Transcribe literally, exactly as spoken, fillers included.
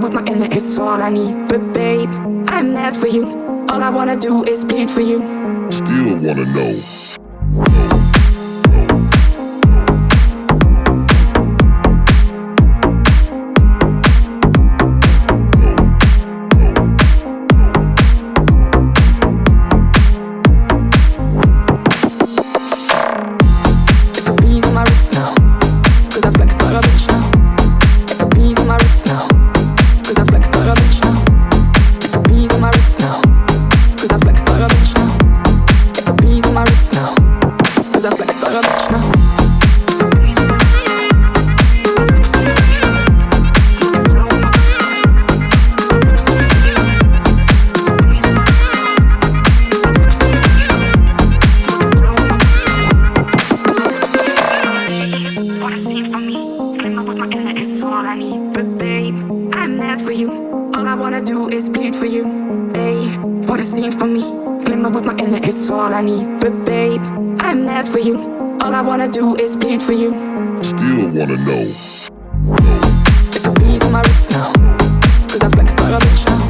with my inner is all I need. But babe, I'm mad for you. All I wanna do is bleed for you. Still wanna know. Do is bleed for you. Still wanna know. It's a breeze on my wrist now, 'cause I flex like a bitch now.